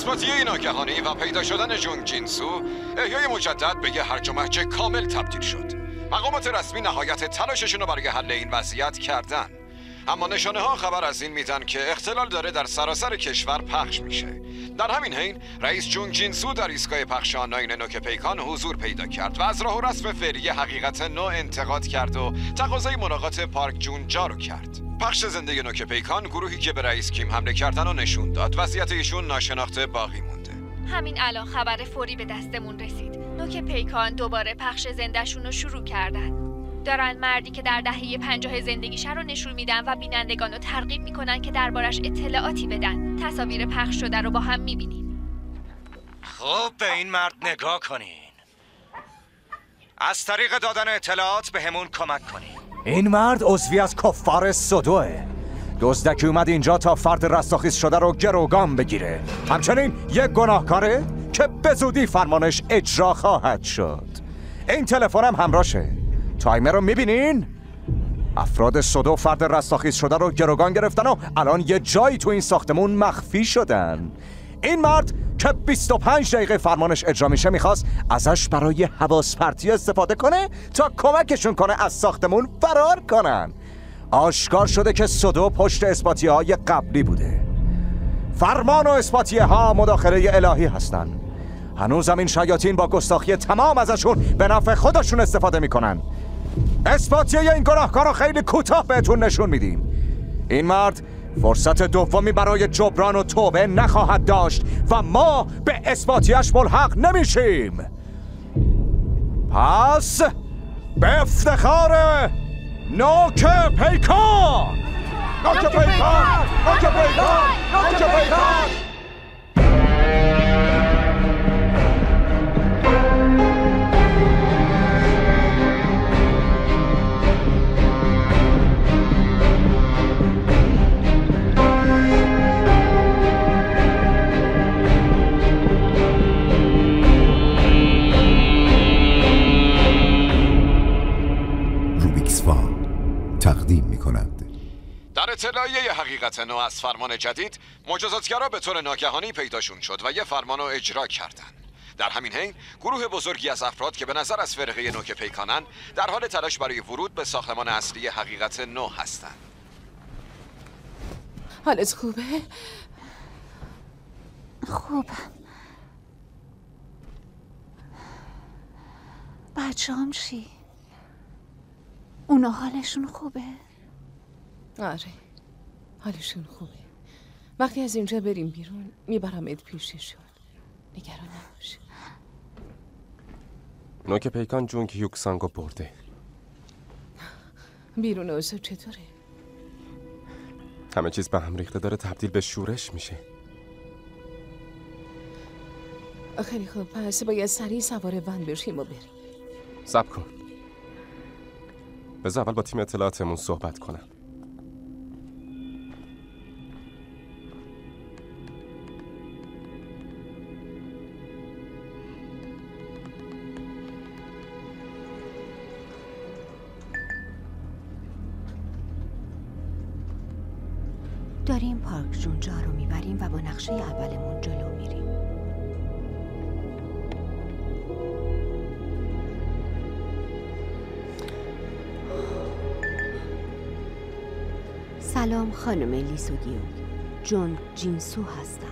اثباتیه ناگهانی و پیدا شدن جونگ جینسو احیای مجدد به یه هرج و مرج کامل تبدیل شد. مقامات رسمی نهایت تلاششون رو برای حل این وضعیت کردن، اما نشانه ها خبر از این میدن که اختلال داره در سراسر کشور پخش میشه. در همین حین رئیس جونگ جینسو در ایستگاه پخش آنلاین نوک پیکان حضور پیدا کرد و از راه و رسم فعلی حقیقت نو انتقاد کرد و تقاضای ملاقات پارک جون جا رو کرد. پخش زنده نوک پیکان گروهی که به رئیس کیم حمله کردن و نشون داد وضعیت ایشون ناشناخته باقی مونده. همین الان خبر فوری به دستمون رسید. نوک پیکان دوباره پخش زندهشون رو شروع کردن. دارن مردی که در دهه 50 زندگیش رو نشون میدن و بینندگان رو ترغیب میکنن که دربارش اطلاعاتی بدن. تصاویر پخش شده رو با هم میبینین. خب به این مرد نگاه کنین. از طریق دادن اطلاعات به همون کمک کنین. این مرد عضوی از کفار سودوه. دزدکی اومد اینجا تا فرد رستاخیز شده رو گروگان بگیره. همچنین یک گناهکاره که به زودی فرمانش اجرا خواهد شد. این تلفنم همراهشه. تایمر رو میبینین؟ افراد سودو فرد رستاخیز شده رو گروگان گرفتن و الان یه جایی تو این ساختمون مخفی شدن. این مرد که 25 دقیقه فرمانش اجرا میشه میخواست ازش برای حواس پرتی استفاده کنه تا کمکشون کنه از ساختمون فرار کنن. آشکار شده که سودو پشت اثباتیه های قبلی بوده. فرمان و اثباتیه ها مداخله الهی هستن. هنوزم این شیاطین با گستاخی تمام ازشون به نفع خودشون استفاده میکنن. اثباتیه این گناهکار رو خیلی کوتاه بهتون نشون میدیم. این مرد فرصت دومی برای جبران و توبه نخواهد داشت و ما به اثباتیش ملحق نمیشیم. پس به افتخار نوک پیکان! نوک پیکان! نوک پیکان! نوک پیکان! تقدیم می‌کند. در اطلاعیه حقیقت نو از فرمان جدید، مجازاتگرا به طور ناگهانی پیداشون شد و یه فرمان رو اجرا کردن. در همین حین گروه بزرگی از افراد که به نظر از فرقه نوک پیکانن در حال تلاش برای ورود به ساختمان اصلی حقیقت نو هستن. حالت خوبه؟ خوبم. بچه‌ام چی؟ اونا حالشون خوبه؟ آره حالشون خوبه. وقتی از اینجا بریم بیرون میبرمت پیششون. نگران نباش. نوک پیکان جونگ یوکسانگو برده. بیرون اوضاع چطوره؟ همه چیز به هم ریخته، داره تبدیل به شورش میشه. خیلی خوب، پس باید سریع سوار ون بشیم و بریم. صبر کن، بذار اول با تیم اطلاعاتمون صحبت کنم. داریم پارک جون جا رو میبریم و با نقشه اولمون جلو میریم. سلام خانم لیسوگیو، جونگ جینسو هستم.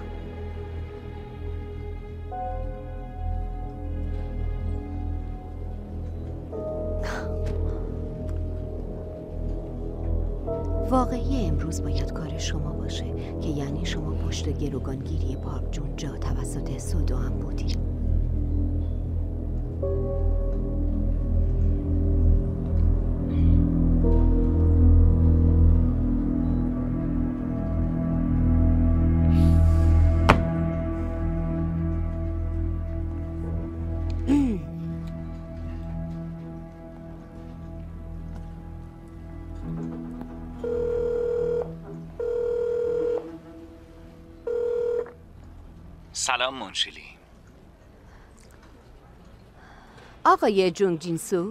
واقعی امروز باید کار شما باشه که یعنی شما پشت گروگانگیری پارک جون جا توسط سودو هم بودید. سلام منشیلی. آقای جونگ جینسو،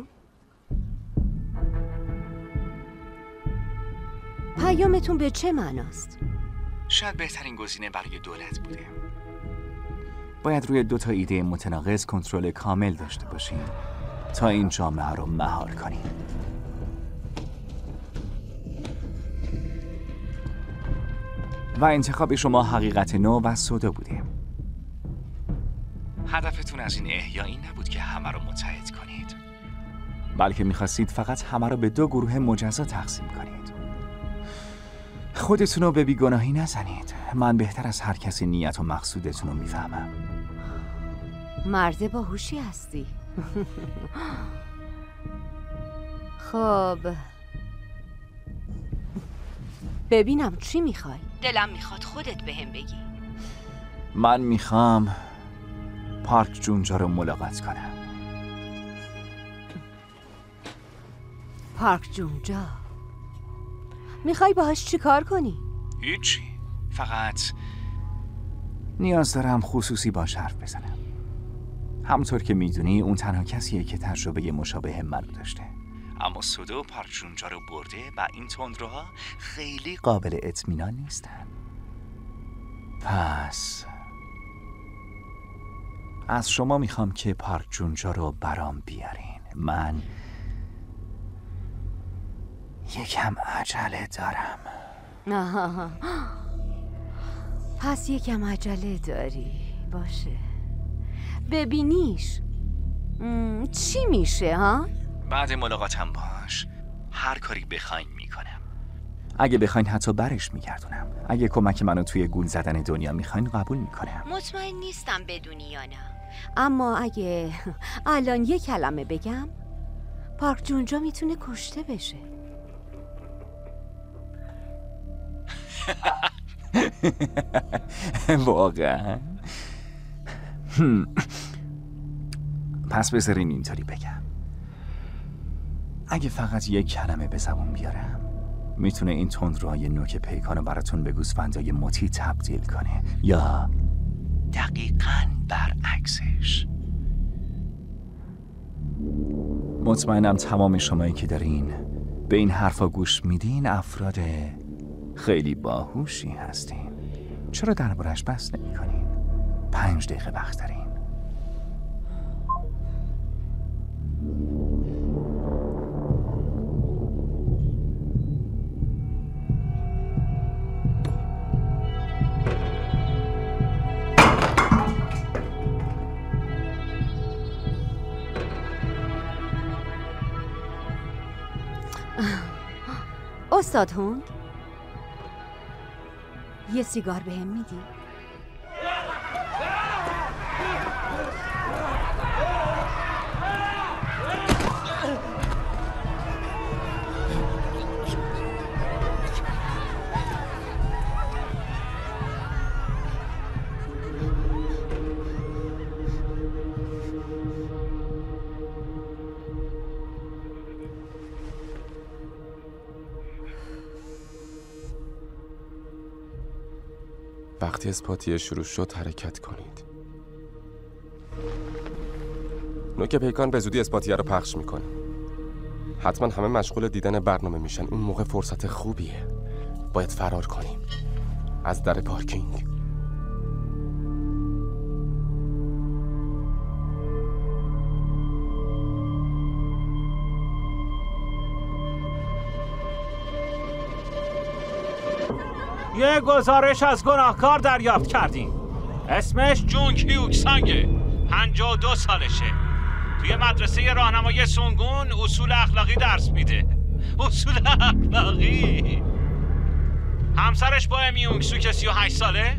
پیامتون به چه معناست؟ شاید بهترین گزینه برای دولت بوده. باید روی 2 ایده متناقض کنترل کامل داشته باشیم تا این جامعه رو مهار کنیم. و انتخاب شما حقیقت نو و سودا بوده. هدفتون از این احیایی نبود که همه رو متحد کنید، بلکه میخواستید فقط همه رو به 2 گروه مجزا تقسیم کنید. خودتون رو به بیگناهی نزنید. من بهتر از هر کسی نیت و مقصودتون رو میفهمم. مرد باهوشی هستی. خب ببینم چی میخوای؟ دلم میخواد خودت بهم بگی. من میخوام پارک جونجا رو ملاقات کنم. پارک جونجا؟ میخوای باهاش چی کار کنی؟ هیچی، فقط نیاز دارم خصوصی باش حرف بزنم. همونطور که میدونی اون تنها کسیه که تجربه مشابه من داشته. اما سودو پارک جونجا رو برده و این تندروها خیلی قابل اطمینان نیستن. پس از شما میخوام که پارک جونجا رو برام بیارین. من یکم عجله دارم. پس یکم عجله داری. باشه ببینیش چی میشه ها؟ بعد ملاقاتم باش هر کاری بخواین میکنم. اگه بخواین حتی برش میگردونم. اگه کمک منو توی گول زدن دنیا میخواین قبول میکنم. مطمئن نیستم بدونی یا نه، اما اگه الان 1 کلمه بگم پارک جونجا میتونه کشته بشه. واقعا؟ پس بذارین اینطوری بگم. اگه فقط 1 کلمه به زبون بیارم میتونه این تندروهای نوک پیکانو براتون به گوسفندای مطیع تبدیل کنه، یا دقیقاً برعکسش. مطمئنم تمام شمایی که دارین به این حرفا گوش میدین افراد خیلی باهوشی هستین. چرا دربارش بحث نمی کنین؟ 5 دقیقه وقت دارین. استاد هون، یه سیگار بهم میدی؟ وقتی اسپاتیه شروع شد حرکت کنید. نوک پیکان به زودی اسپاتیه رو پخش میکنه. حتما همه مشغول دیدن برنامه میشن. اون موقع فرصت خوبیه. باید فرار کنیم از در پارکینگ. یه گزارش از گناهکار دریافت کردیم. اسمش جونگ هیوک سانگه. 52 سالشه. توی مدرسه راهنمای سونگون اصول اخلاقی درس میده. اصول اخلاقی. همسرش با امیونگ سو که 38 ساله.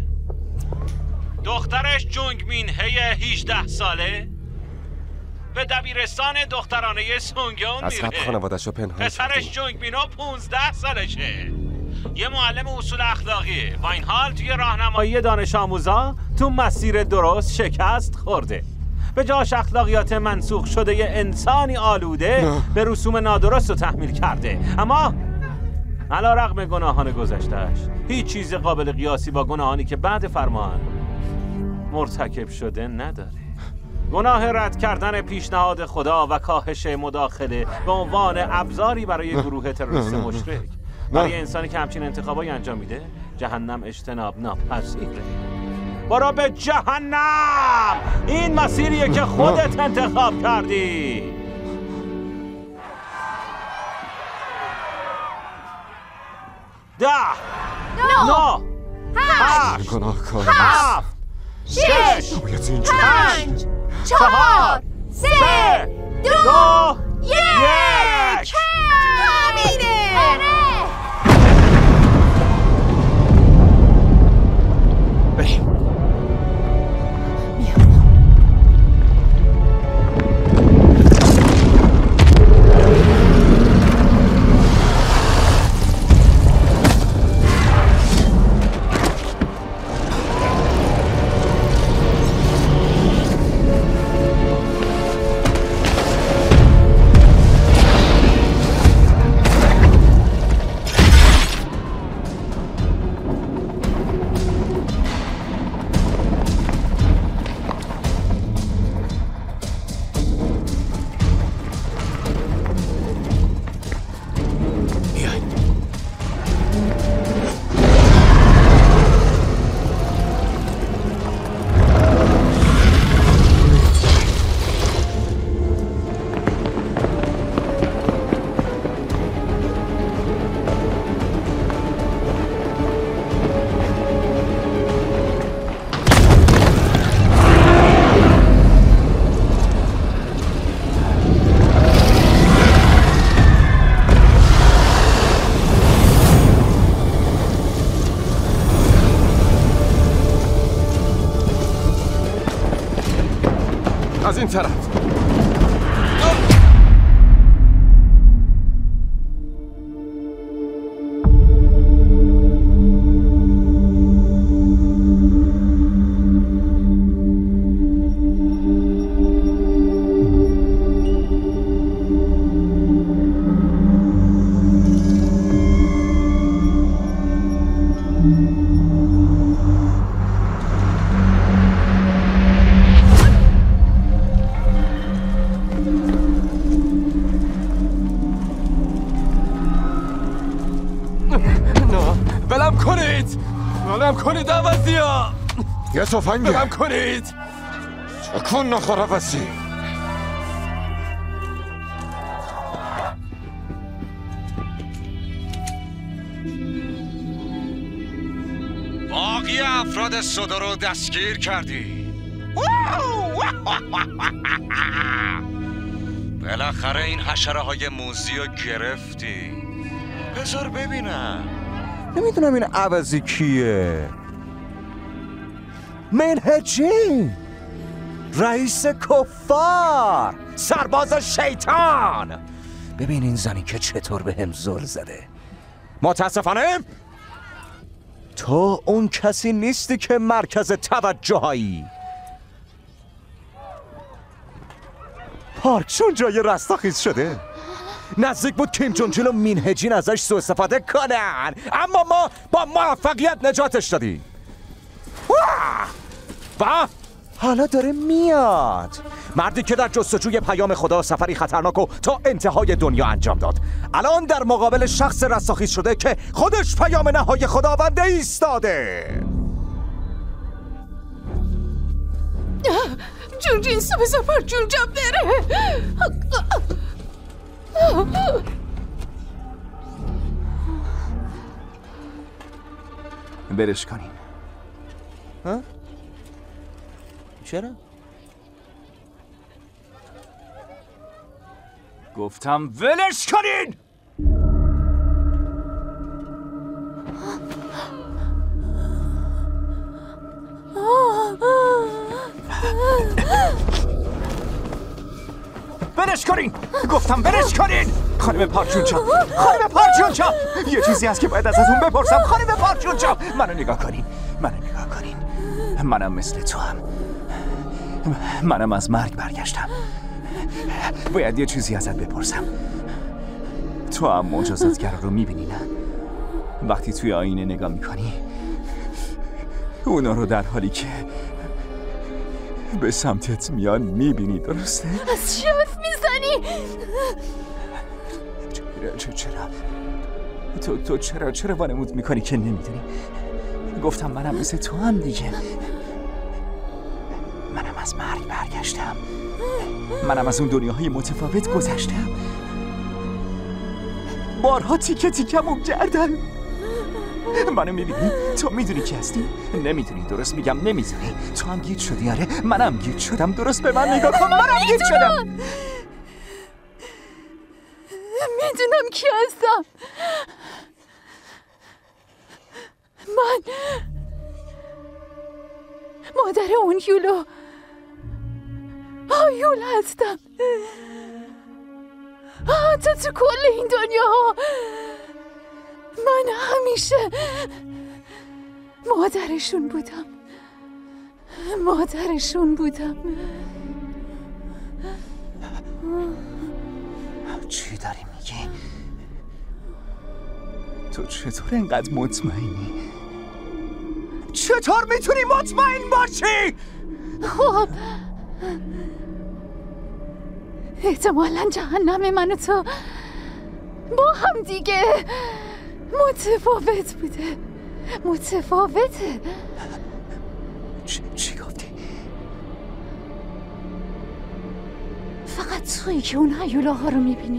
دخترش جونگ مین هی 18 ساله. به دبیرستان دخترانه سونگون از میره. قبل خانواده‌شو پنهان پسرش جونگ مینو 15 سالشه. یه معلم اصول اخلاقیه. با این حال توی راهنمایی دانش آموزا تو مسیر درست شکست خورده. به جاش اخلاقیات منسوخ شده یه انسانی آلوده به رسوم نادرست رو تحمیل کرده. اما علیرغم گناهان گذشتهش هیچ چیز قابل قیاسی با گناهانی که بعد فرمان مرتکب شده نداره. گناه رد کردن پیشنهاد خدا و کاهش مداخله به عنوان ابزاری برای گروه تروریست مشترک. برای انسانی که همچین انتخابایی انجام میده جهنم اجتناب ناپذیره. برو به جهنم. این مسیریه که خودت انتخاب کردی. 10 9 8 گناهکار 7 6 5 4 3 2 1. از این طرف. کنید عوضی ها. یه تفنگه. بلم کنید. چکون نخور عوضی. باقی افراد صدا رو دستگیر کردی. بالاخره این حشره های موزی رو گرفتی. بذار ببینم. نمیدونم این عوضی کیه. منهجی، رئیس کفار، سرباز شیطان. ببین این زنی که چطور به هم زل زده. متاسفانه تو اون کسی نیستی که مرکز توجهایی. پارک چون جای رستاخیز شده. نزدیک بود کیم جون جیل و مینهجین ازش سوء استفاده کنن، اما ما با موفقیت نجاتش دادیم. و حالا داره میاد، مردی که در جستجوی پیام خدا سفری خطرناک و تا انتهای دنیا انجام داد. الان در مقابل شخص رستاخیز شده که خودش پیام نهایی خداونده ایستاده. جون جینسو بذار پار جون جا بره. برش کنین. ها؟ چرا؟ گفتم ولش کنین! ولش کنین! گفتم ولش کنین! خانم پارچونچا، خانم پارچونچا، یه چیزی هست که باید ازتون بپرسم. خانم پارچونچا، منو نگاه کنین، منو نگاه کنین. منم مثل تو هم. منم از مرگ برگشتم. باید یه چیزی ازت بپرسم. تو هم مجازاتگرا رو میبینی نه؟ وقتی توی آینه نگاه میکنی اونا رو در حالی که به سمتت میان میبینی، درسته؟ از چی حرف میزنی؟ چرا وانمود میکنی که نمیدونی؟ گفتم منم مثل تو هم دیگه. از مرگ برگشتم. منم از اون دنیاهای متفاوت گذشتم. بارها تیکه تیکمون کردن. منو میبینی؟ تو میدونی کی هستی؟ نمیدونی، درست میگم نمیدونی. تو هم گیج شدی؟ آره منم گیج شدم. درست به من نگاه کن، منم گیج شدم. میدونم کی هستم. من مادر اون یولو آیول هستم. تو کل این دنیا ها من همیشه مادرشون بودم. چی داری میگی؟ تو چطور اینقدر مطمئنی؟ چطور میتونی مطمئن باشی؟ خب احتمالاً جهنم من و تو با هم دیگه متفاوته. چی گفتی؟ فقط تویی که اون هیولاها رو میبینی،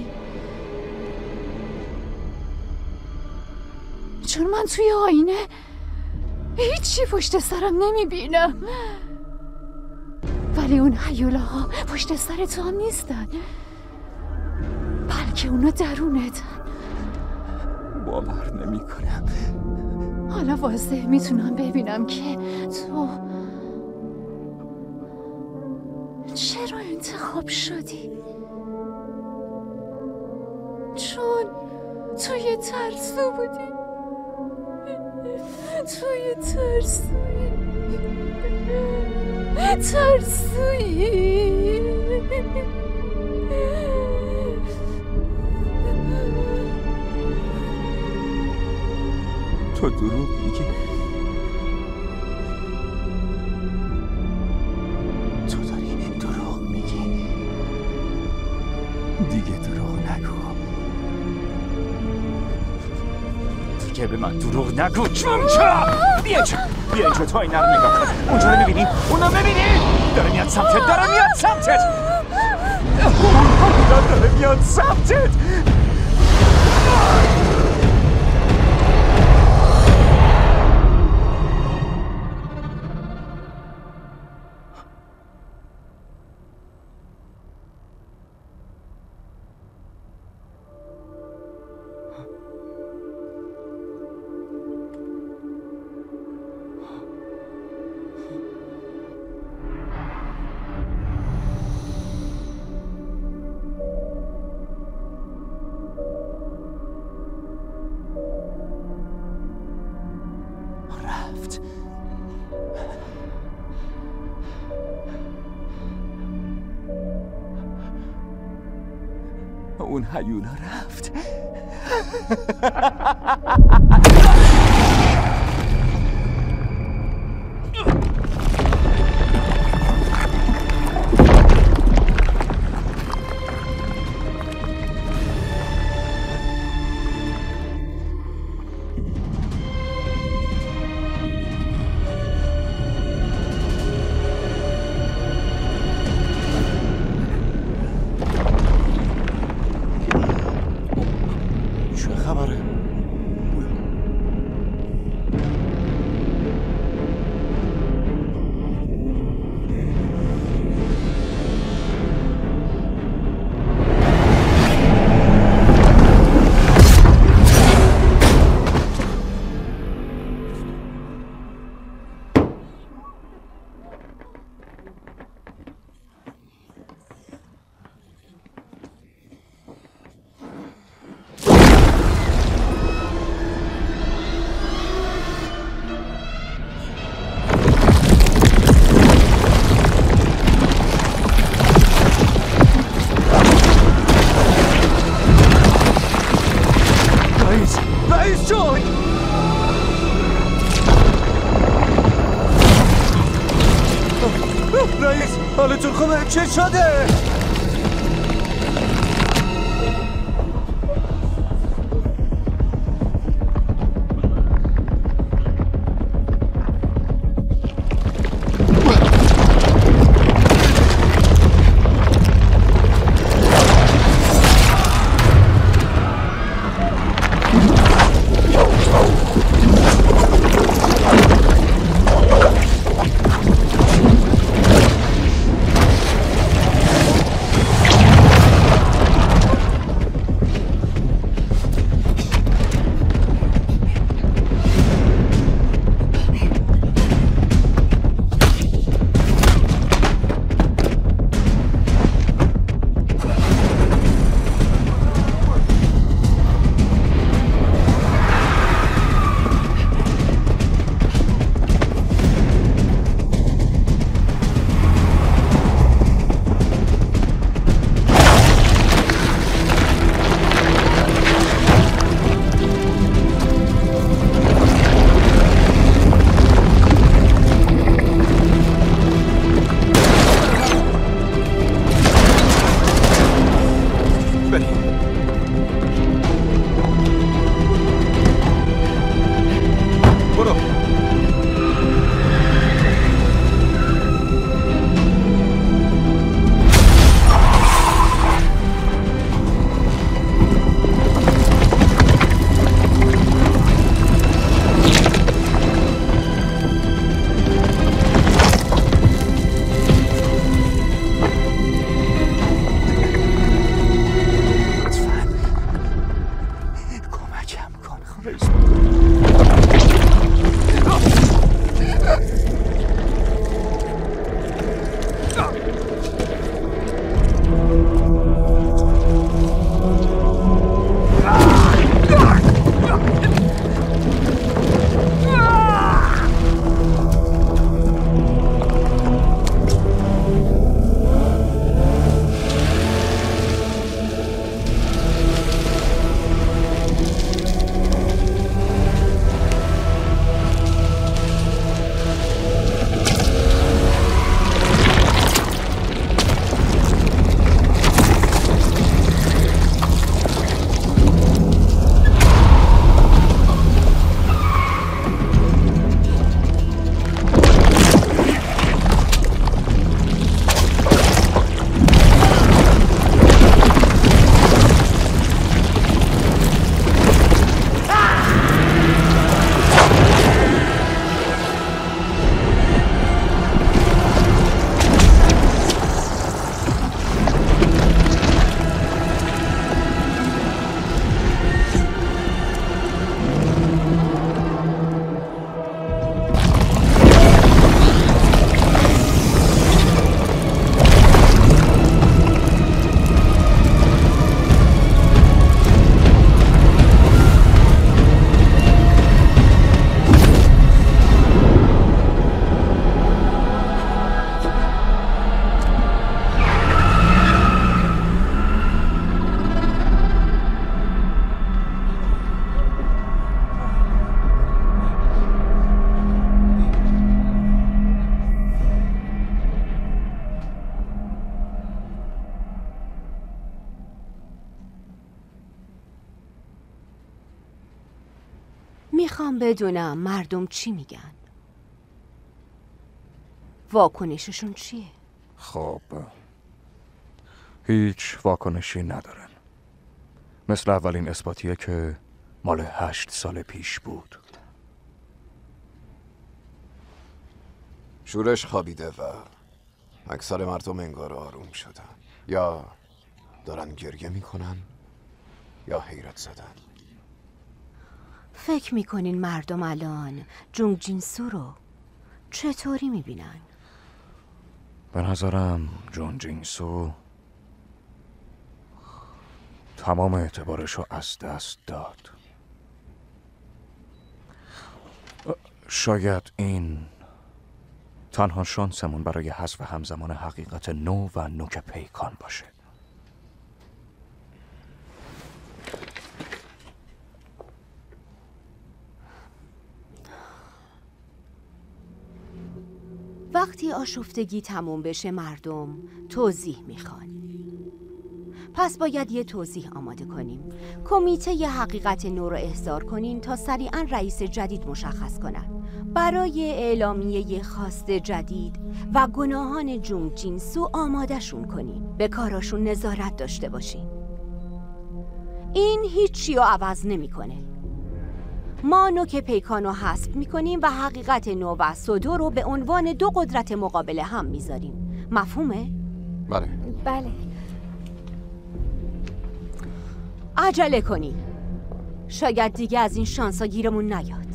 چون من توی آینه هیچی پشت سرم نمیبینم. ولی اون هیولاها پشت سر تو هم نیستن، بلکه اونا درونتن. باور نمی کنم. حالا واضح میتونم ببینم که تو چرا انتخاب شدی؟ چون تو یه ترسو بودی. ترسویی. تو دروغ میگی. تو داری دروغ میگی. دیگه دروغ نگو. دیگه به من دروغ نگو. چرا؟ بیا اینجا تو این رو نگاه کن. اونجا رو میبینی؟ اونو میبینی؟ داره میاد سمتت. داره میاد سمتت. اون هیولا رفت. رئیس حالتون خوبه؟ چه شده؟ میخوام بدونم مردم چی میگن. واکنششون چیه؟ خب هیچ واکنشی ندارن. مثل اولین اثباتیه که مال 8 سال پیش بود. شورش خوابیده و اکثر مردم انگار آروم شدن، یا دارن گریه میکنن یا حیرت زدن. فکر میکنین مردم الان جونگ جینسو رو چطوری میبینن؟ به نظرم جونگ جینسو تمام اعتبارشو از دست داد. شاید این تنها شانسمون برای حذف همزمان حقیقت نو و نوک پیکان باشه. وقتی آشفتگی تموم بشه مردم توضیح میخوان. پس باید یه توضیح آماده کنیم. کمیته ی حقیقت نو رو احضار کنین تا سریعا رئیس جدید مشخص کنن. برای اعلامیه خواست جدید و گناهان جونگ جینسو آمادهشون کنین. به کاراشون نظارت داشته باشین. این هیچی رو عوض نمیکنه. ما نوک پیکان رو حذف میکنیم و حقیقت نو و سودو رو به عنوان 2 قدرت مقابل هم میذاریم. مفهومه؟ بله. بله. عجله کنین. شاید دیگه از این شانسا گیرمون نیاد.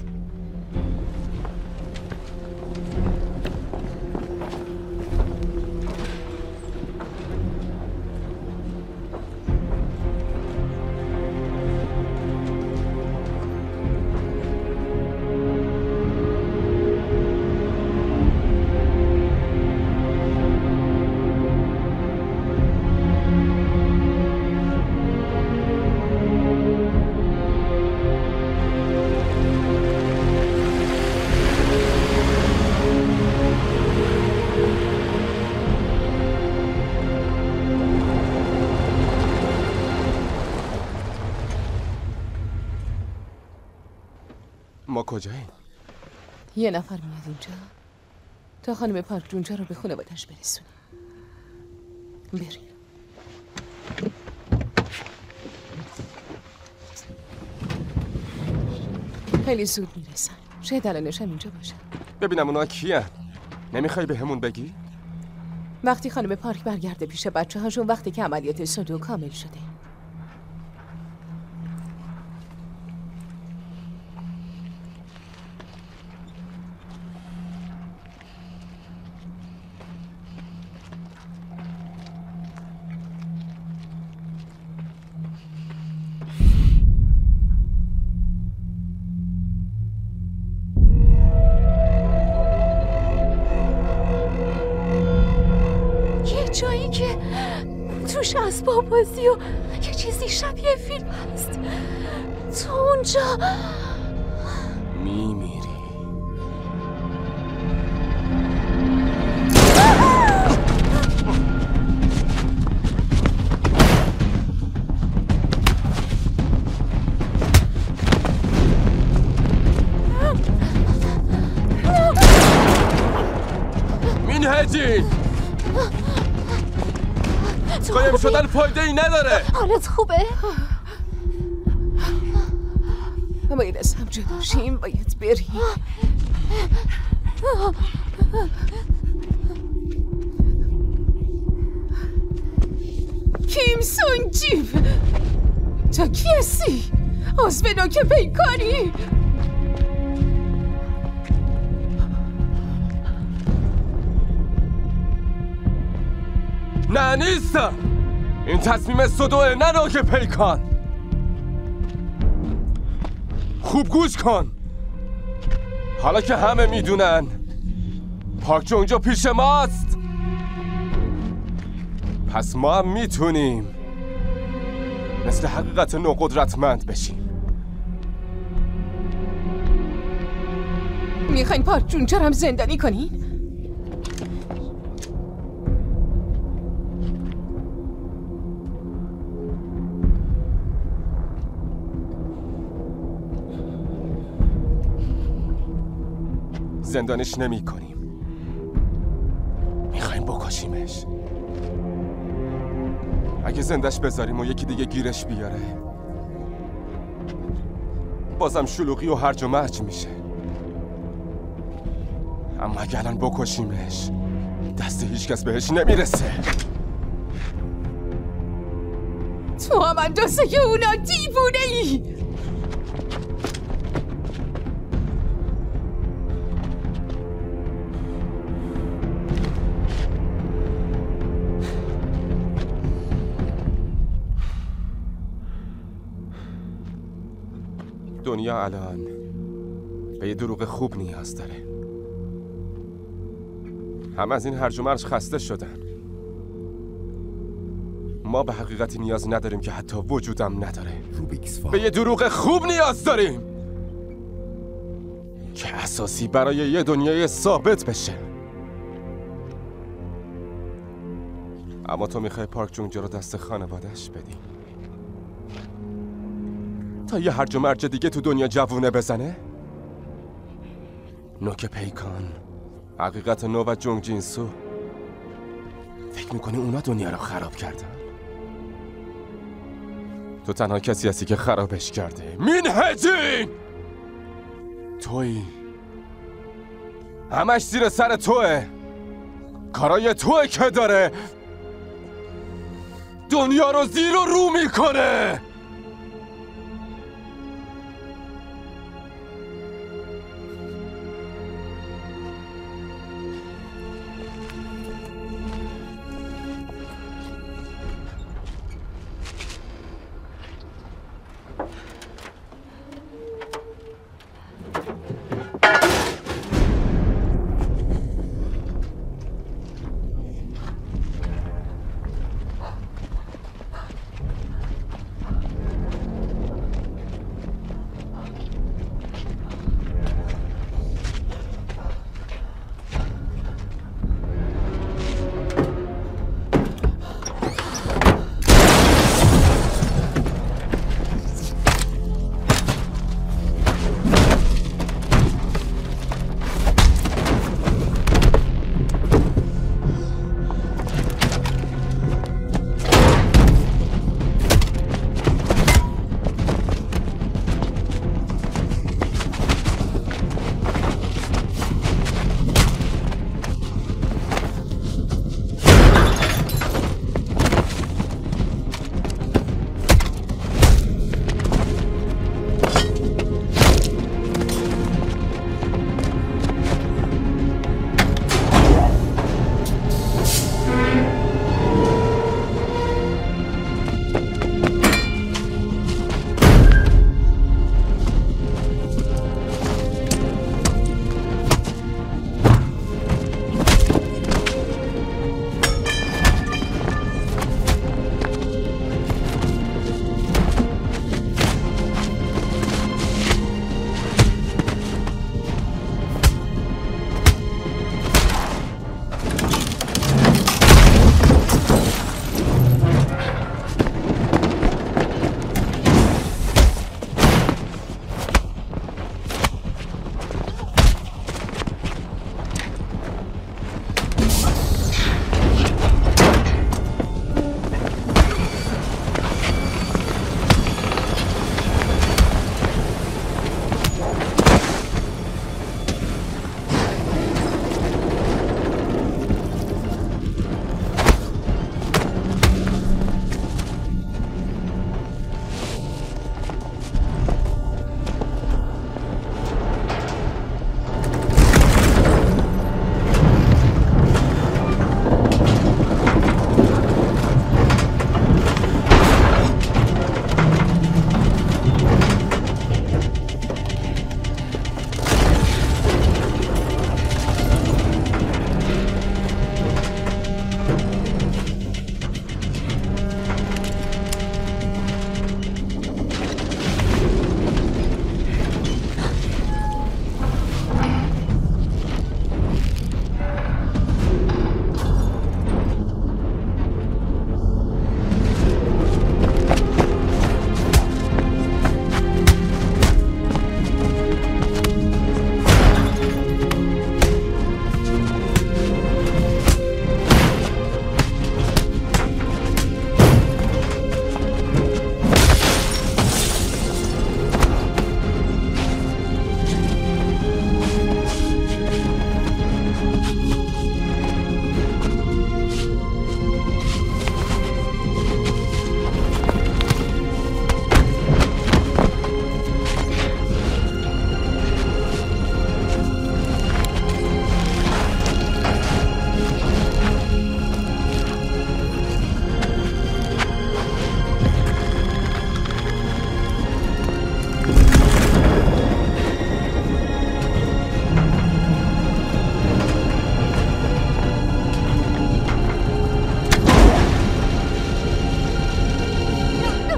ما کجاییم؟ یه نفر میاد اینجا تا خانم پارک جونجا رو به خانواده‌اش برسونه. بریم. خیلی زود میرسن. شاید الانش هم اینجا باشن. ببینم اونا کیه؟ نمیخوای به همون بگی؟ وقتی خانم پارک برگرده پیش بچه هاشون، وقتی که عملیات سودو کامل شده. جایی که توش اسباب بازی و یه چیزی شبیه فیلم هست. تو اونجا میمیری. مینهجین قایم شدن فایده ای نداره. حالت خوبه؟ باید از هم جدا شیم. باید بریم. کیم سونگ جیو، تو کی هستی؟ عضو نوک پیکانی؟ نه نیستم. این تصمیم سودوه، نه نوک پیکان. خوب گوش کن. حالا که همه میدونن پارک جونجا پیش ماست، پس ما هم میتونیم مثل حقیقت نو قدرتمند بشیم. میخواین پارک جونجا رو هم زندانی کنین؟ زندانش نمی کنیم. میخوایم بکشیمش. اگه زندش بذاریم و یکی دیگه گیرش بیاره، بازم شلوغی و هرج و مرج میشه. اما اگه الان بکشیمش، دست هیچ کس بهش نمیرسه. تو هم اندازه که اونا دیوونه ای. دنیا الان به یه دروغ خوب نیاز داره. همه از این هرج و مرج خسته شدن. ما به حقیقتی نیاز نداریم که حتی وجودم نداره. به یه دروغ خوب نیاز داریم که اساسی برای یه دنیای ثابت بشه. اما تو میخوای پارک جونگجا رو دست خانواده‌اش بدی تا یه هرج و مرج دیگه تو دنیا جوونه بزنه؟ نوک پیکان، حقیقت نو و جونگ جینسو، فکر میکنی اونا دنیا رو خراب کردن؟ تو تنها کسی هستی که خرابش کرده. مینهجین! تویی. همش زیر سر توه. کارای توه که داره دنیا رو زیر و رو میکنه.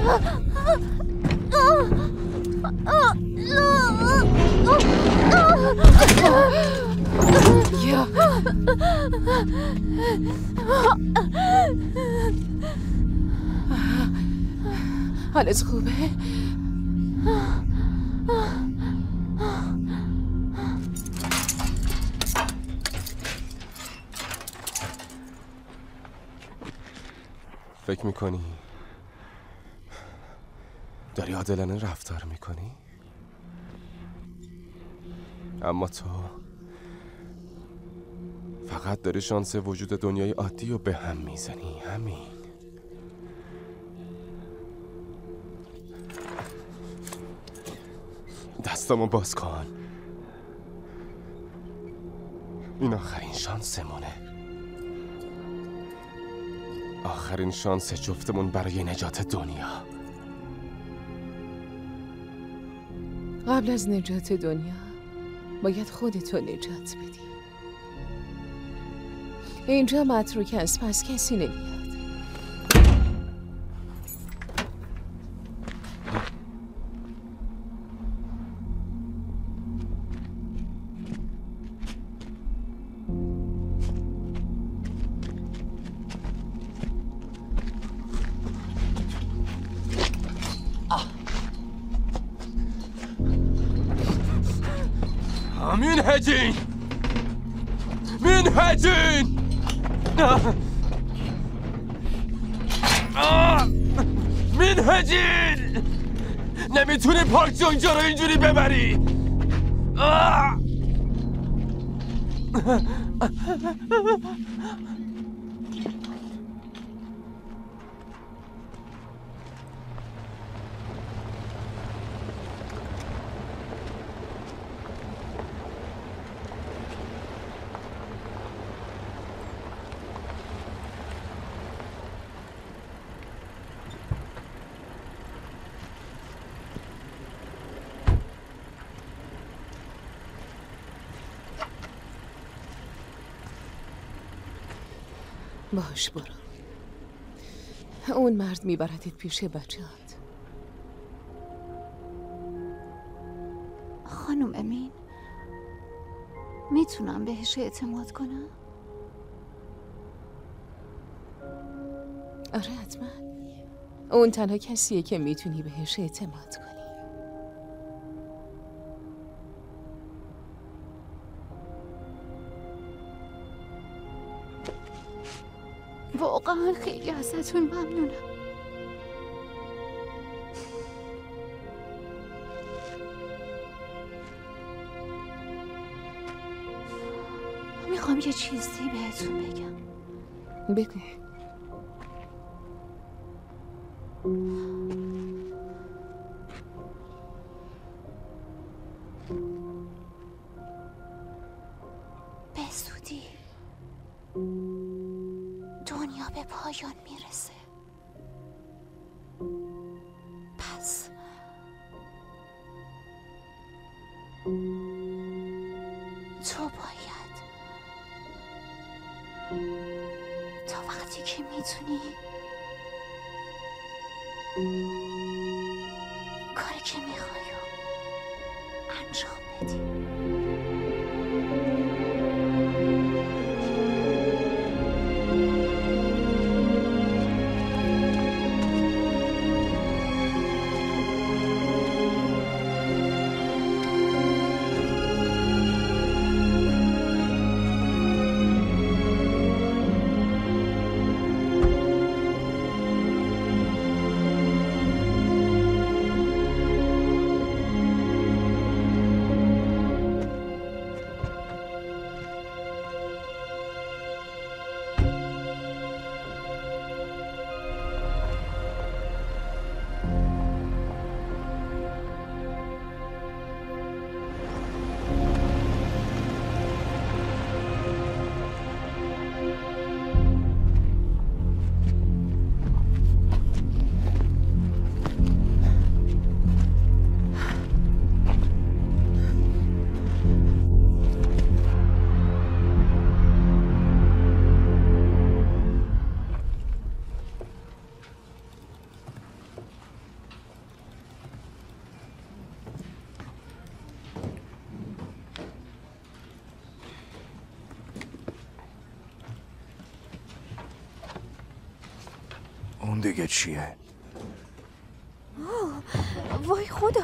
حالت خوبه؟ فکر میکنی داری عادلانه رفتار میکنی؟ اما تو فقط داری شانس وجود دنیای عادی رو به هم میزنی. همین. دستامو باز کن. این آخرین شانسمونه. آخرین شانس جفتمون برای نجات دنیا. قبل از نجات دنیا باید خودتو نجات بدی. اینجا متروک است، پس کسی نمیاد. منهجین! منهجین! منهجین! نمیتونی پاک جونجا رو اینجوری ببری. باش برو. اون مرد میبردت پیش بچه‌هات. خانم امین، میتونم بهش اعتماد کنم؟ آره حتما. اون تنها کسیه که میتونی بهش اعتماد کنی. واقعا خیلی ازتون ممنونم. میخوام یه چیزی بهتون بگم. بگو. به زودی دنیا به پایان میرسه. پس تو باید تا وقتی که میتونی کاری که میخوای رو انجام بدی. اون دیگه چیه؟ وای خدا.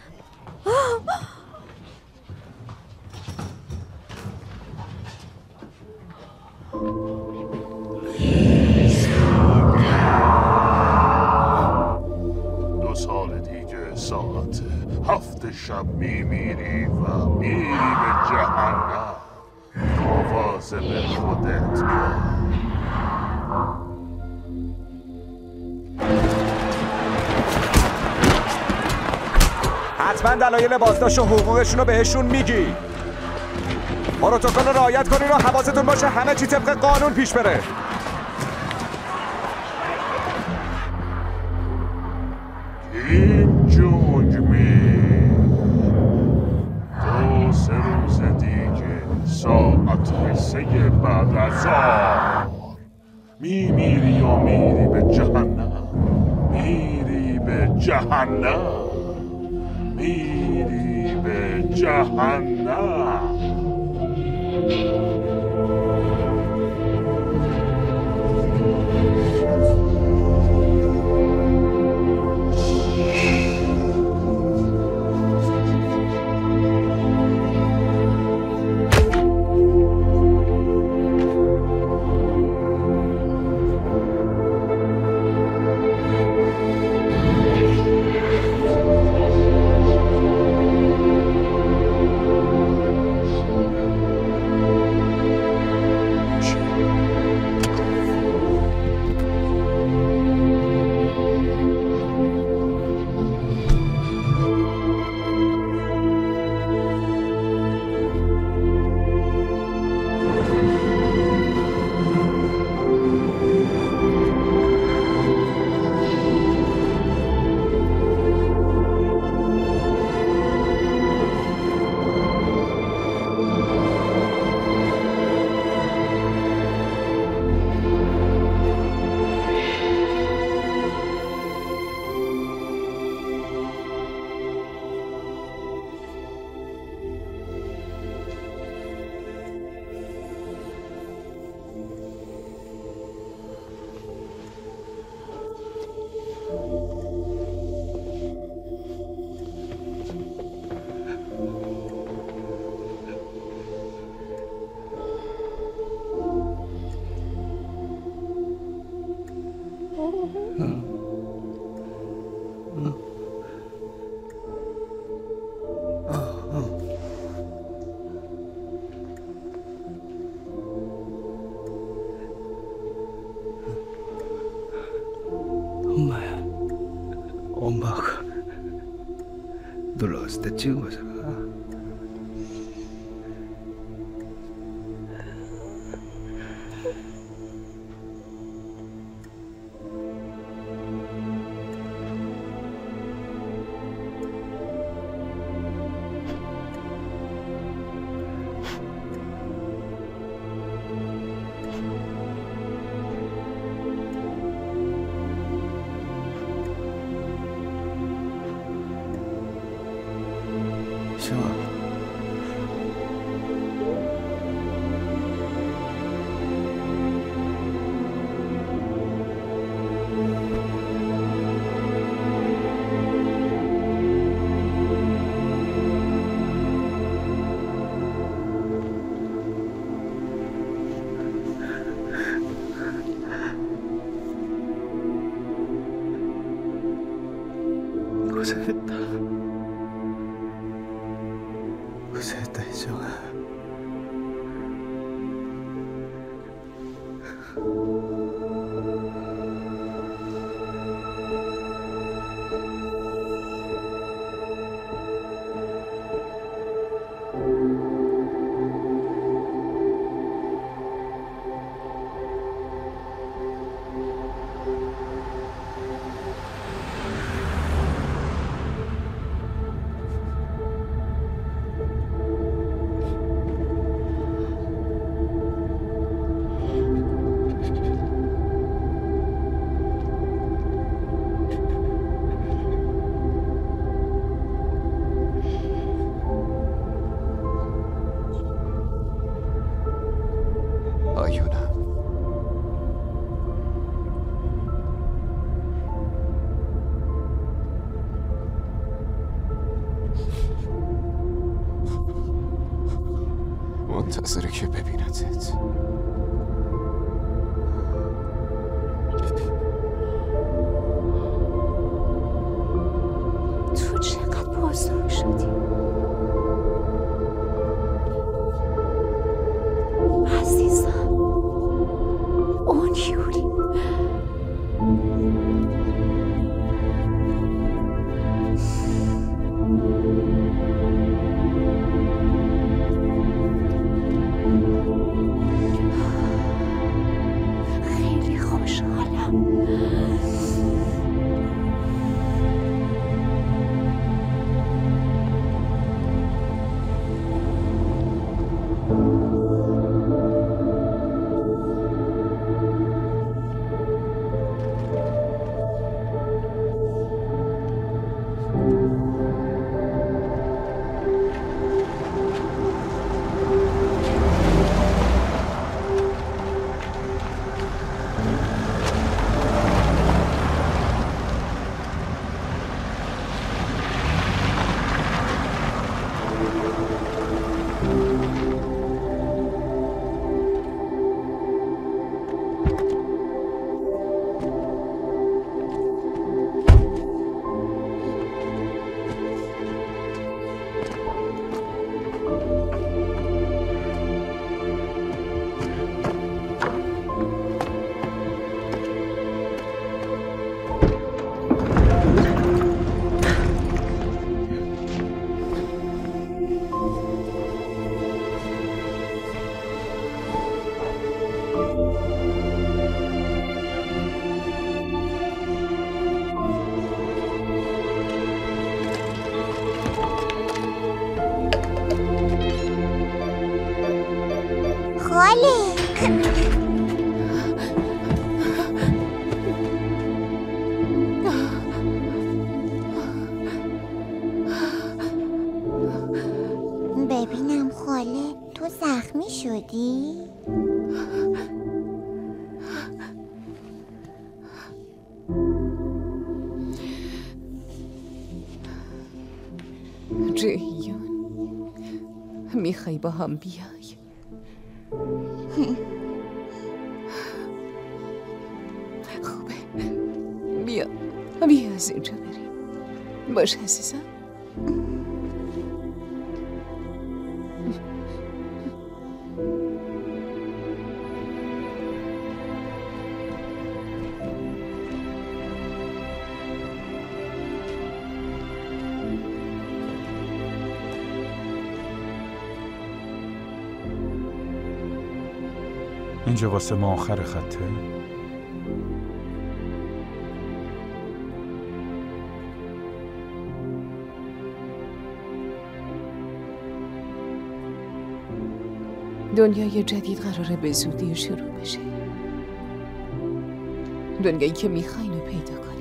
دو سال دیگه ساعت 7 شب میمیری و میری به جهنم. مواظب خودت باش. حتما دلایل بازداشت و حقوقشون رو بهشون میگی. پروتکل رو رعایت کنین و حواستون باشه همه چی طبق قانون پیش بره. کیم جونگ می 2-3 روز دیگه ساعت 3 بعد از ظهر میمیری و میری به جهنم. میری به جهنم. میری به جهنم. درسته چی باشه؟ Cosetta, insomma. منتظره که ببیندت. تو چقدر بزرگ شدی. عزیزم، اون یوری. خیلی خوشحالم. ببینم خاله، تو زخمی شدی؟ جهیون، میخوای با هم بیای؟ خوبه، بیا از اینجا بریم. باش عزیزم. اینجا واسه ما آخر خطه؟ دنیای جدید قراره به زودی شروع بشه. دنیایی که میخواین رو پیدا کنین.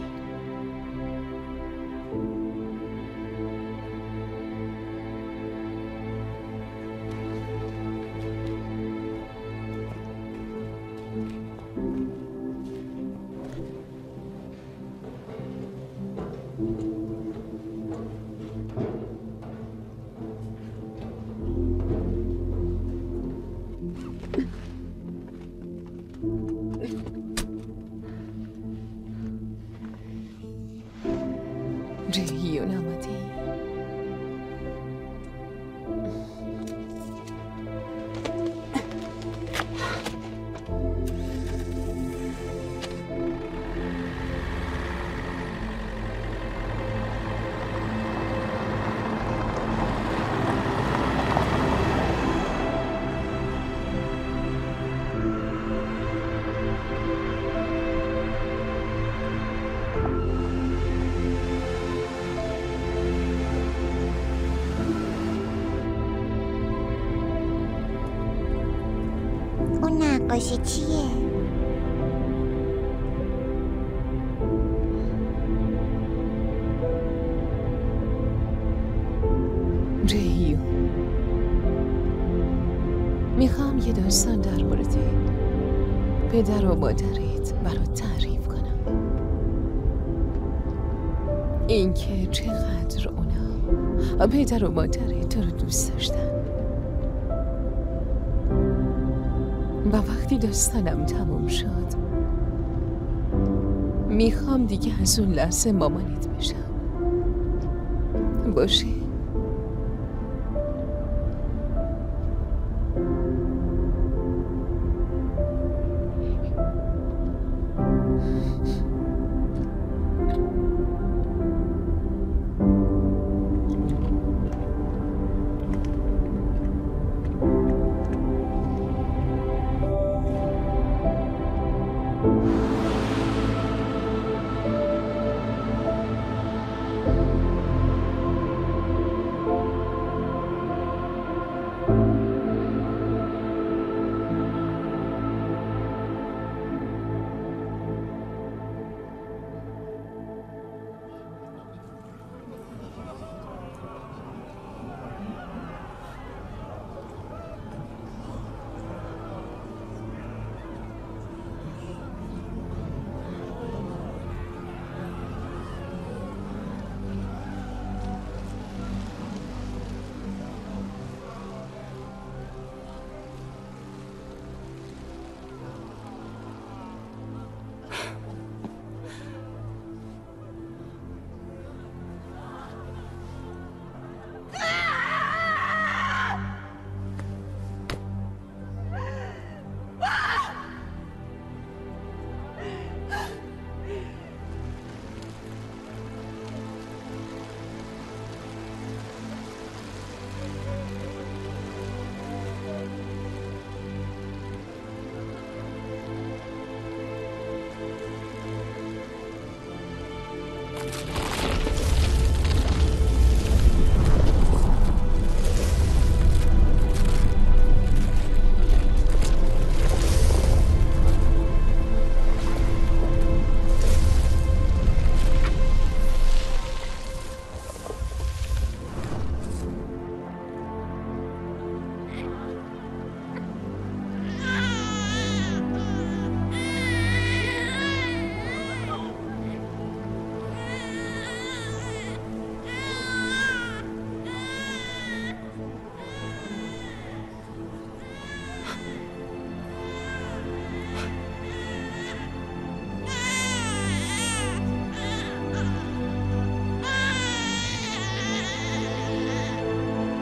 جهیون آماده؟ اون نقاشی چیه؟ جهیون، میخوام یه داستان در مورد پدر و مادرت برات تعریف کنم. اینکه چقدر اونا پدر و مادرت تو رو دوست داشتن. و وقتی داستانم تموم شد میخوام دیگه از اون لحظه مامانت بشم. باشه؟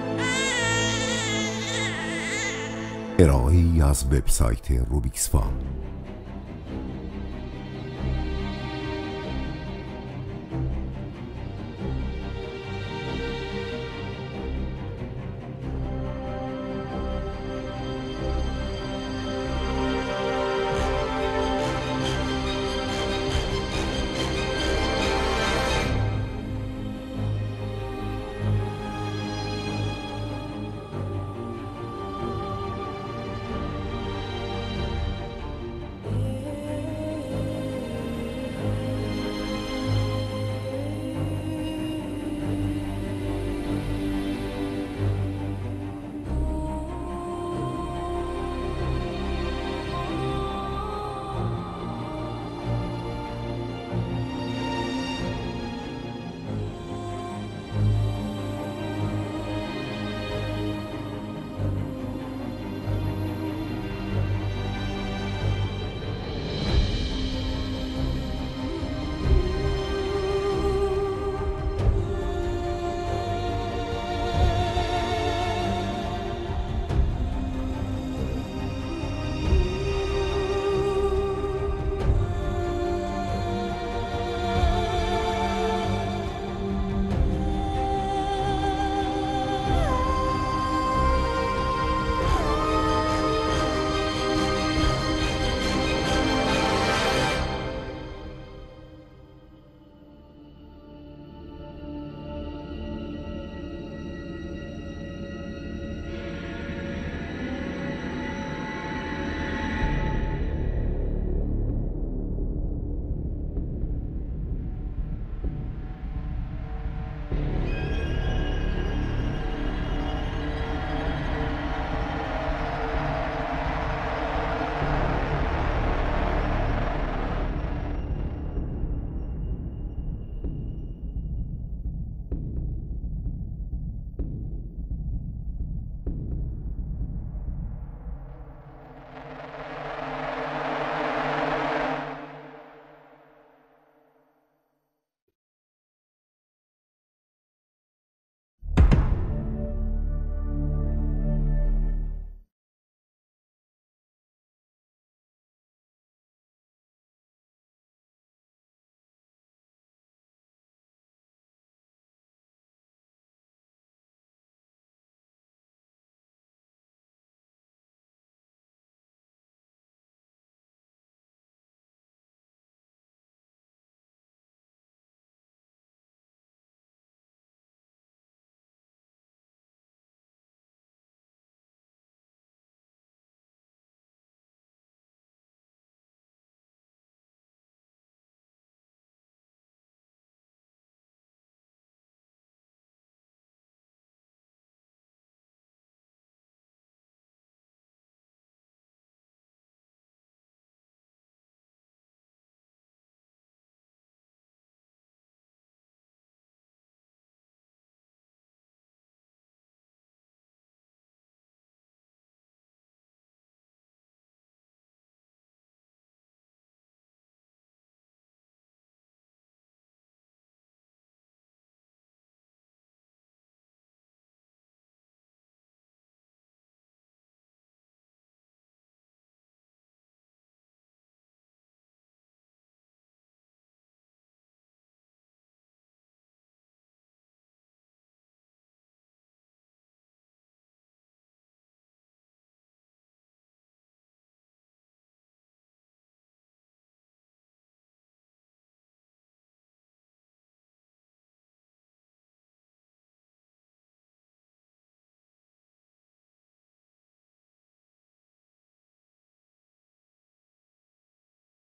ارائه‌ای از وبسایت روبیکس فام.